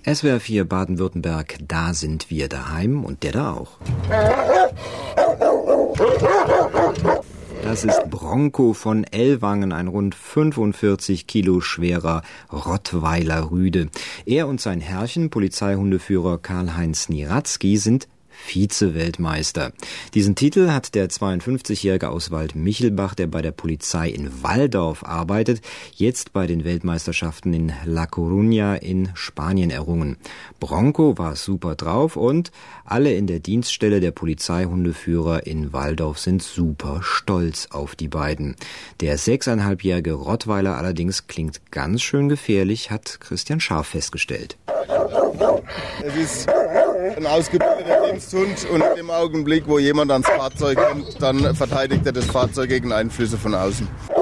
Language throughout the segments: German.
SWR 4 Baden-Württemberg, da sind wir daheim und der da auch. Das ist Bronco von Ellwangen, ein rund 45 Kilo schwerer Rottweiler Rüde. Er und sein Herrchen, Polizeihundeführer Karl-Heinz Nieratzky, sind Vize-Weltmeister. Diesen Titel hat der 52-Jährige aus Waldmichelbach, der bei der Polizei in Walldorf arbeitet, jetzt bei den Weltmeisterschaften in La Coruña in Spanien errungen. Bronco war super drauf und alle in der Dienststelle der Polizeihundeführer in Walldorf sind super stolz auf die beiden. Der 6,5-jährige Rottweiler allerdings klingt ganz schön gefährlich, hat Christian Scharf festgestellt. Es ist ein ausgebildeter Diensthund und im Augenblick, wo jemand ans Fahrzeug kommt, dann verteidigt er das Fahrzeug gegen Einflüsse von außen.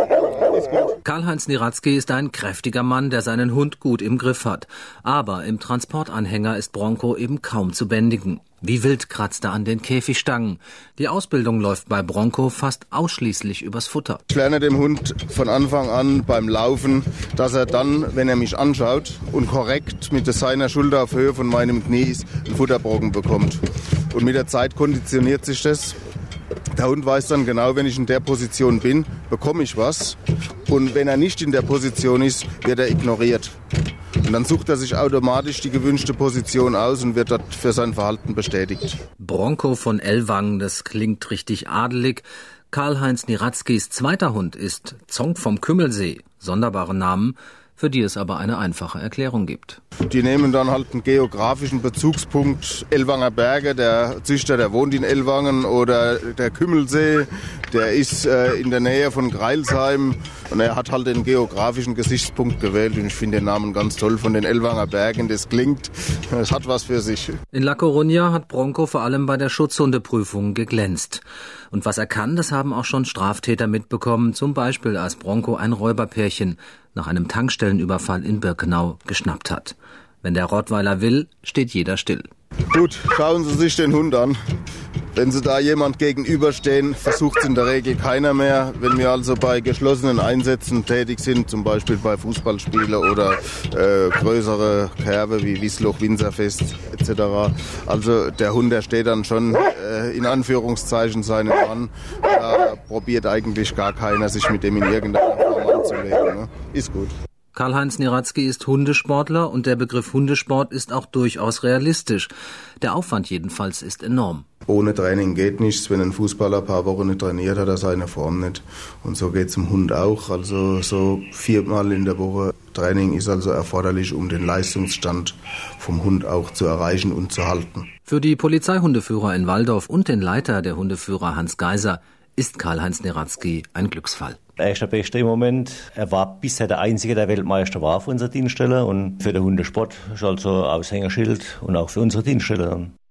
Karl-Heinz Nieratzky ist ein kräftiger Mann, der seinen Hund gut im Griff hat. Aber im Transportanhänger ist Bronco eben kaum zu bändigen. Wie wild kratzt er an den Käfigstangen. Die Ausbildung läuft bei Bronco fast ausschließlich übers Futter. Ich lerne dem Hund von Anfang an beim Laufen, dass er dann, wenn er mich anschaut und korrekt mit seiner Schulter auf Höhe von meinem Knie ist, einen Futterbrocken bekommt. Und mit der Zeit konditioniert sich das. Der Hund weiß dann genau, wenn ich in der Position bin, bekomme ich was. Und wenn er nicht in der Position ist, wird er ignoriert. Und dann sucht er sich automatisch die gewünschte Position aus und wird dort für sein Verhalten bestätigt. Bronco von Ellwangen, das klingt richtig adelig. Karl-Heinz Nieratzkys zweiter Hund ist Zonk vom Kümmelsee. Sonderbare Namen, für die es aber eine einfache Erklärung gibt. Die nehmen dann halt einen geografischen Bezugspunkt. Ellwanger Berge, der Züchter, der wohnt in Ellwangen, oder der Kümmelsee, der ist in der Nähe von Greilsheim. Und er hat halt den geografischen Gesichtspunkt gewählt. Und ich finde den Namen ganz toll von den Ellwanger Bergen. Das klingt, das hat was für sich. In La Coruña hat Bronco vor allem bei der Schutzhundeprüfung geglänzt. Und was er kann, das haben auch schon Straftäter mitbekommen. Zum Beispiel, als Bronco ein Räuberpärchen nach einem Tankstellenüberfall in Birkenau geschnappt hat. Wenn der Rottweiler will, steht jeder still. Gut, schauen Sie sich den Hund an. Wenn Sie da jemand gegenüberstehen, versucht es in der Regel keiner mehr. Wenn wir also bei geschlossenen Einsätzen tätig sind, zum Beispiel bei Fußballspielen oder größere Kerbe wie Wiesloch, Winzerfest etc. Also der Hund, der steht dann schon in Anführungszeichen seinen Mann. Da probiert eigentlich gar keiner, sich mit dem in irgendeiner Form anzulegen. Ne? Ist gut. Karl-Heinz Nieratzky ist Hundesportler und der Begriff Hundesport ist auch durchaus realistisch. Der Aufwand jedenfalls ist enorm. Ohne Training geht nichts. Wenn ein Fußballer ein paar Wochen nicht trainiert, hat er seine Form nicht. Und so geht es dem Hund auch. Also so 4-mal in der Woche Training ist also erforderlich, um den Leistungsstand vom Hund auch zu erreichen und zu halten. Für die Polizeihundeführer in Walldorf und den Leiter der Hundeführer Hans Geiser ist Karl-Heinz Nieratzky ein Glücksfall. Er ist der Beste im Moment. Er war bisher der Einzige, der Weltmeister war auf unserer Dienststelle. Und für den Hundesport ist also Aushängeschild und auch für unsere Dienststelle.